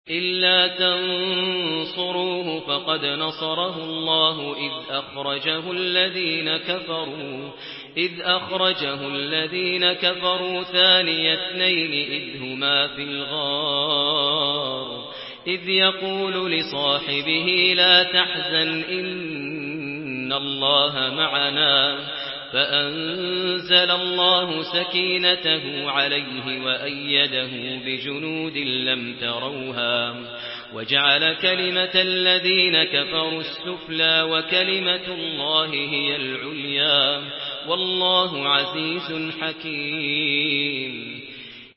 إلا تنصروه فقد نصره الله إذ أخرجه الذين كفروا ثاني اثنين إذ هما في الغار إذ يقول لصاحبه لا تحزن إن الله معنا فأنزل الله سكينته عليه وأيده بجنود لم تروها وجعل كلمة الذين كفروا السفلى وكلمة الله هي العليا والله عزيز حكيم